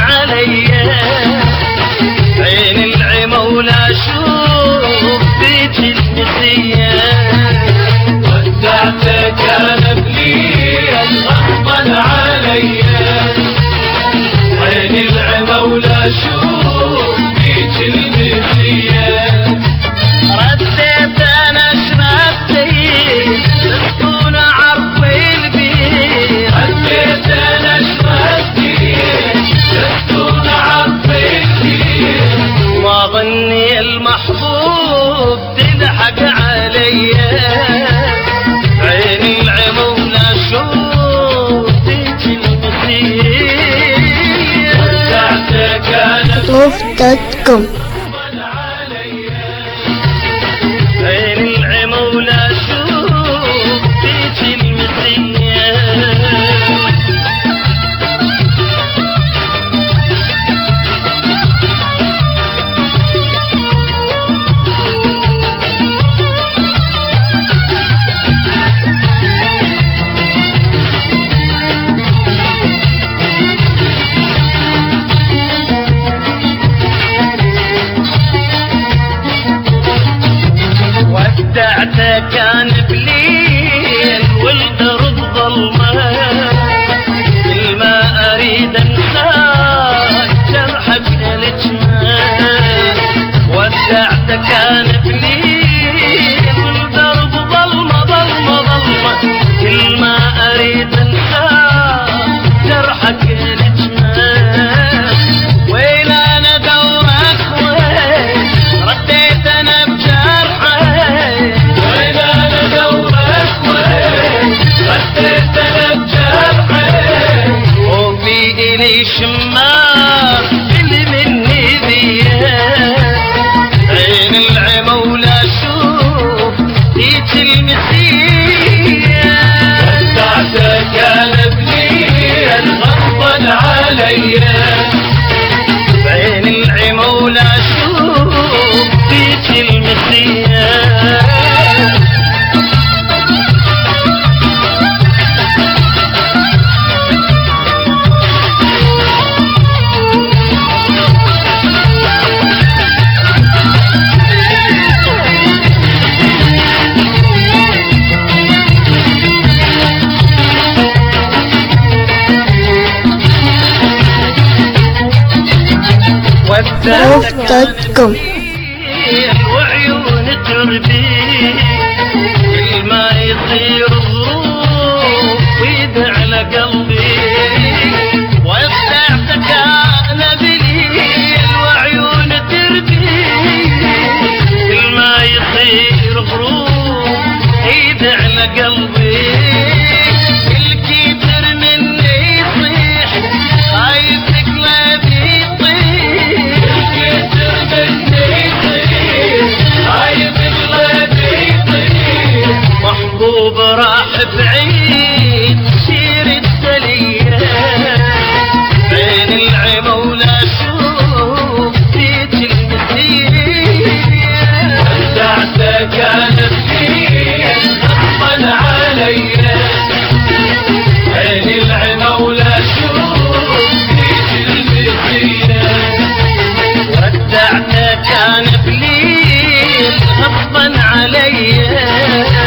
عليا عين العمى ولا اشوف فيك النسية ودعتك انا بليل غصبا عليا عين العمى ولا اشوف فيك النسية رديت انا شربتي تكون عرفي البيت رديت انا شربتي تكون عرفي البيت ما ظني المحبوب تلحق عليا عين العمى ولا اشوف فيك النسية ودعتك انا Move.com عين العمى ولا اشوف فيك المسية ودعتك كان بليل والدرب ظلمة كل ما اريد انساك جرحك الجمال ودعتك كان بليل والدرب ظلمة ظلمة ظلمة كل ما اريد انساك جرحك الجمال وين انا دورك وين رديت انا بجرحك وين انا دورك وين رديت انا بجرحك وفي الي شماغ اللي مني ذيه عين العمى ولا اشوف فيك المسية ودعتك انا بليل غصبا عليا عين العمى ولا اشوف فيك المسية Move.com وعيون تربي كل ما يصير ظروف ويد على قلبي وابدعتك انا بليل وعيون تربي كل ما يصير ظروف ويد على قلبي الكبر مني يصيح خايفك لا بيطيح كتر مني يطير عايب الغدي يطير محبوب راح بعيد سير الدلية بين العمى ولا اشوف فيك المسية ودعتك انا بليل غصبا عليا عين العمى ولا اشوف فيك المسية ودعتك انا بليل غصبا عليا